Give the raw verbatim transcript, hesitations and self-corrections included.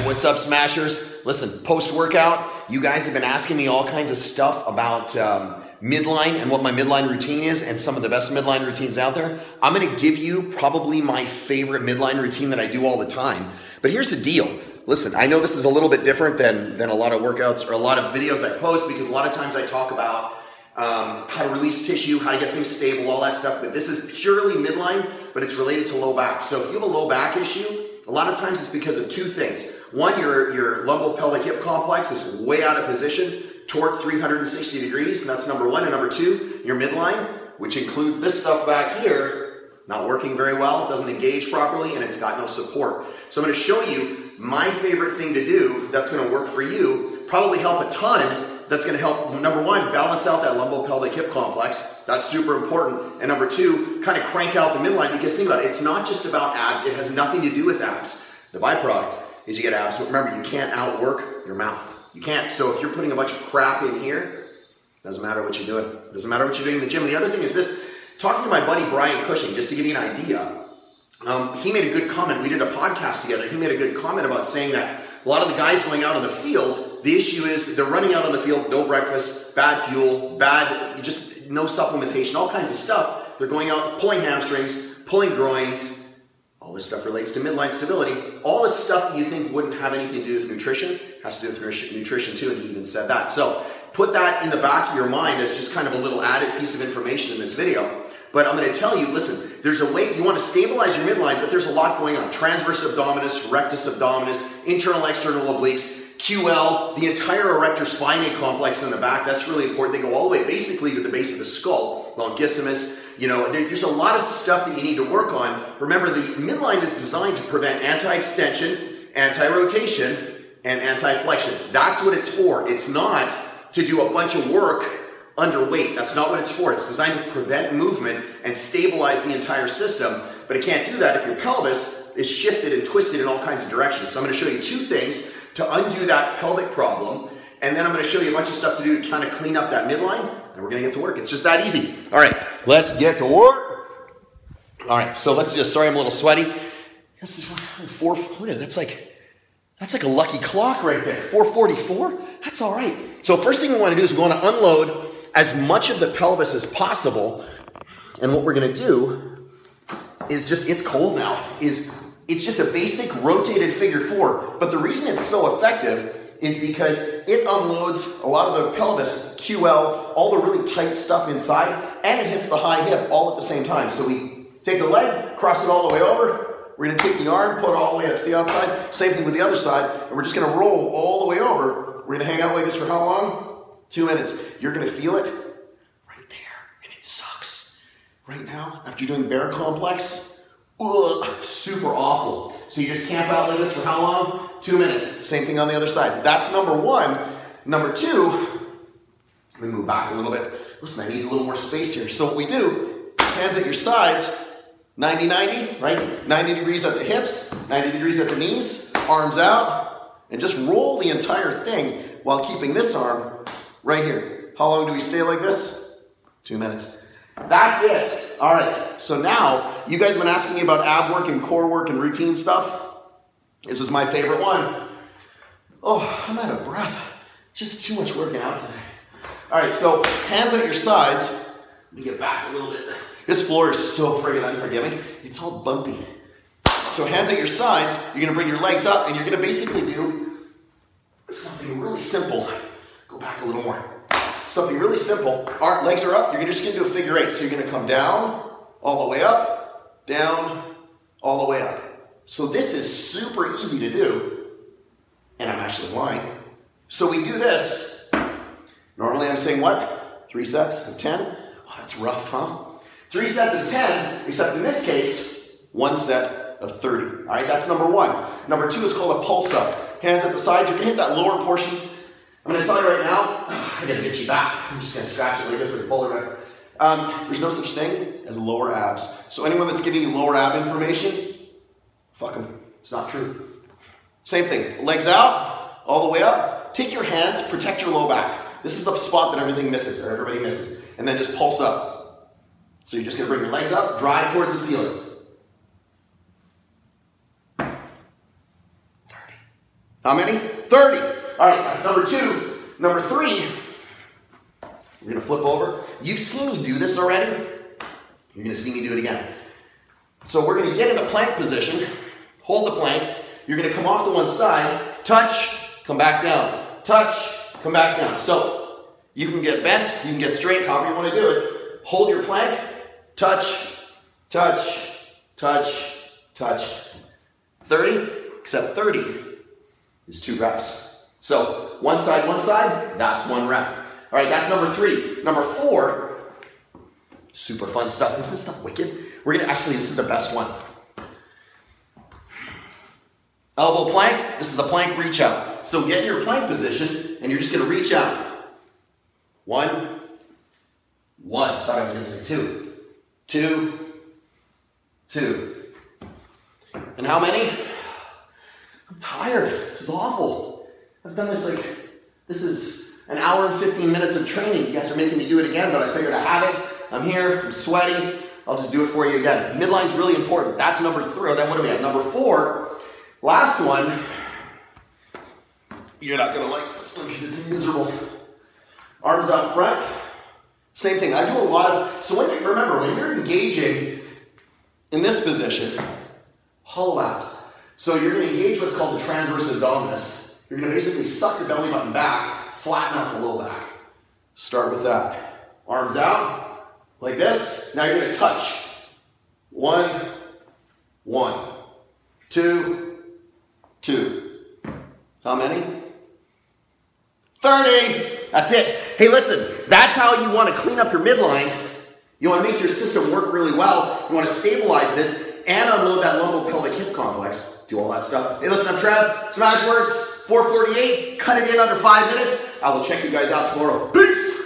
What's up, Smashers? Listen, post-workout, you guys have been asking me all kinds of stuff about um, midline and what my midline routine is and some of the best midline routines out there. I'm going to give you probably my favorite midline routine that I do all the time. But here's the deal. Listen, I know this is a little bit different than, than a lot of workouts or a lot of videos I post, because a lot of times I talk about um, how to release tissue, how to get things stable, all that stuff. But this is purely midline, but it's related to low back. So if you have a low back issue, a lot of times it's because of two things. One, your, your lumbopelvic hip complex is way out of position, torque three hundred sixty degrees, and that's number one. And number two, your midline, which includes this stuff back here, not working very well, doesn't engage properly, and it's got no support. So I'm going to show you my favorite thing to do that's going to work for you, probably help a ton. That's going to help, number one, balance out that lumbopelvic hip complex. That's super important. And number two, kind of crank out the midline, because think about it, it's not just about abs. It has nothing to do with abs. The byproduct is you get abs. But remember, you can't outwork your mouth. You can't. So if you're putting a bunch of crap in here, doesn't matter what you're doing. Doesn't matter what you're doing in the gym. And the other thing is this, talking to my buddy Brian Cushing, just to give you an idea, um, he made a good comment. We did a podcast together. He made a good comment about saying that a lot of the guys going out on the field, the issue is they're running out on the field, no breakfast, bad fuel, bad, just no supplementation, all kinds of stuff. They're going out pulling hamstrings, pulling groins. All this stuff relates to midline stability. All this stuff that you think wouldn't have anything to do with nutrition has to do with nutrition too, and he even said that. So put that in the back of your mind as just kind of a little added piece of information in this video. But I'm going to tell you, listen, there's a way you want to stabilize your midline, but there's a lot going on. Transverse abdominis, rectus abdominis, internal external obliques, Q L, the entire erector spinae complex in the back. That's really important. They go all the way basically to the base of the skull, longissimus. You know, there, there's a lot of stuff that you need to work on. Remember, the midline is designed to prevent anti-extension, anti-rotation, and anti-flexion. That's what it's for. It's not to do a bunch of work underweight. That's not what it's for. It's designed to prevent movement and stabilize the entire system, but it can't do that if your pelvis is shifted and twisted in all kinds of directions. So I'm going to show you two things to undo that pelvic problem, and then I'm going to show you a bunch of stuff to do to kind of clean up that midline, and we're going to get to work. It's just that easy. All right, let's get to work. All right, so let's just, sorry I'm a little sweaty. This is four, look at it, that's like, that's like a lucky clock right there. four forty-four, that's all right. So first thing we want to do is we want to unload as much of the pelvis as possible, and what we're going to do is just, it's cold now, is it's just a basic rotated figure four, but the reason it's so effective is because it unloads a lot of the pelvis, Q L, all the really tight stuff inside, and it hits the high hip all at the same time. So we take the leg, cross it all the way over, we're going to take the arm, put it all the way up to the outside, same thing with the other side, and we're just going to roll all the way over. We're going to hang out like this for how long? Two minutes. You're going to feel it right there, and it sucks. Right now, after you're doing bear complex, ugh, super awful. So you just camp out like this for how long? Two minutes. Same thing on the other side. That's number one. Number two, let me move back a little bit. Listen, I need a little more space here. So what we do, hands at your sides, ninety ninety, right? ninety degrees at the hips, ninety degrees at the knees, arms out, and just roll the entire thing while keeping this arm right here. How long do we stay like this? Two minutes. That's it. All right. So now, you guys have been asking me about ab work and core work and routine stuff. This is my favorite one. Oh, I'm out of breath. Just too much working out today. All right. So hands at your sides. Let me get back a little bit. This floor is so friggin' unforgiving. It's all bumpy. So hands at your sides. You're going to bring your legs up, and you're going to basically do something really simple. Go back a little more. Something really simple. Our legs are up. You're just going to do a figure eight. So you're going to come down, all the way up, down, all the way up. So this is super easy to do. And I'm actually lying. So we do this. Normally I'm saying what? Three sets of ten? Oh, that's rough, huh? Three sets of ten, except in this case, one set of thirty. All right, that's number one. Number two is called a pulse up. Hands at the side. You can hit that lower portion. I'm going to tell you right now, I got to get you back. I'm just going to scratch it like this, like a polar bear. Um, there's no such thing as lower abs. So anyone that's giving you lower ab information, fuck them. It's not true. Same thing. Legs out, all the way up. Take your hands, protect your low back. This is the spot that everything misses, or everybody misses. And then just pulse up. So you're just going to bring your legs up, drive towards the ceiling. thirty, How many? thirty. All right, that's number two. Number three, we're gonna flip over. You've seen me do this already. You're gonna see me do it again. So we're gonna get in a plank position, hold the plank. You're gonna come off to one side, touch, come back down. Touch, come back down. So you can get bent, you can get straight, however you wanna do it. Hold your plank, touch, touch, touch, touch. thirty, except thirty is two reps. So one side, one side, that's one rep. All right, that's number three. Number four, super fun stuff. Isn't this stuff wicked? We're gonna, actually, this is the best one. Elbow plank, this is a plank reach out. So get in your plank position and you're just gonna reach out. One, one, thought I was gonna say two. Two, two. And how many? I'm tired, this is awful. I've done this like, this is an hour and fifteen minutes of training. You guys are making me do it again, but I figured I have it. I'm here, I'm sweaty. I'll just do it for you again. Midline's really important. That's number three. Then what do we have? Number four, last one. You're not gonna like this one because it's miserable. Arms out front. Same thing, I do a lot of, so when you, remember, when you're engaging in this position, hollow out. So you're gonna engage what's called the transverse abdominis. You're gonna basically suck your belly button back, flatten out the low back. Start with that. Arms out, like this. Now you're gonna touch. One, one, two, two. How many? thirty. That's it. Hey, listen, that's how you want to clean up your midline. You want to make your system work really well. You want to stabilize this and unload that lumbo-pelvic hip complex. Do all that stuff. Hey, listen, I'm Trev. Smashworks, four forty-eight. Cut it in under five minutes. I will check you guys out tomorrow. Peace.